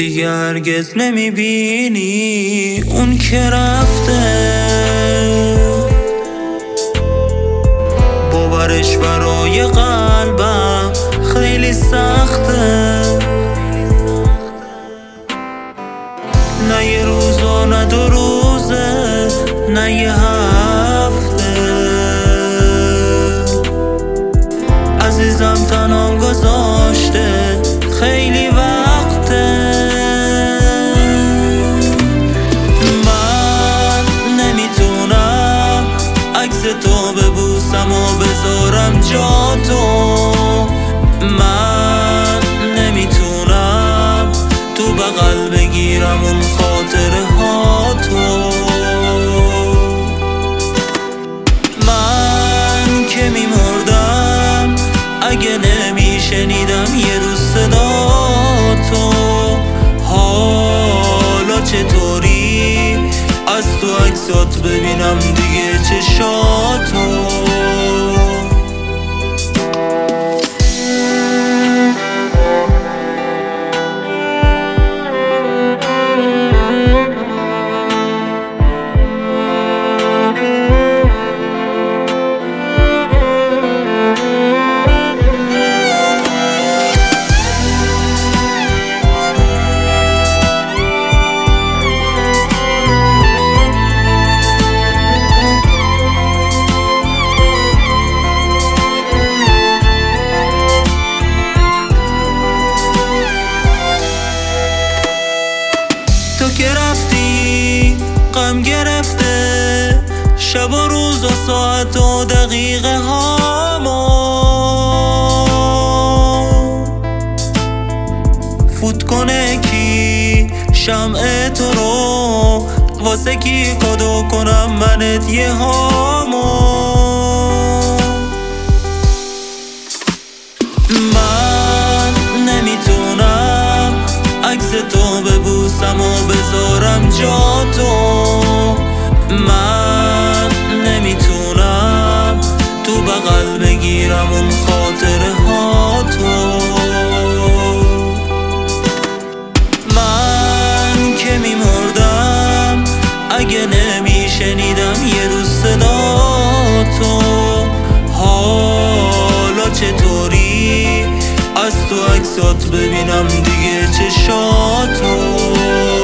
دیگه هرگز نمیبینی اون که رفته. باورش برای قلبم خیلی سخته، نه یه روز و نه 2 روزه، نه یه هفته. عزیزم تنام گذاشته خیلی وقته. من نمیتونم عکس تو ببوسم و بذارم جا تو. من نمیتونم تو بغل بگیرم اون خاطره ها تو. من که میمردم اگه نمیشنیدم یه روز صدا تو. حالا چطوری از تو عکسات ببینم دیگه چشاتو. تو که رفتی غم گرفته شب و روز و ساعت و دقیقه هامو. فوت کنه کی شمع تو رو، واسه کی کادو کنم منت یه هامو. من نمیتونم عکس تو ببوسم و بذارم جا تو. من نمیتونم تو بغل بگیرم اون خاطره ها تو. من که میمردم اگه نمیشنیدم یه روز صدا تو. حالا چطوری از تو عکسات ببینم دیگه چشاتو.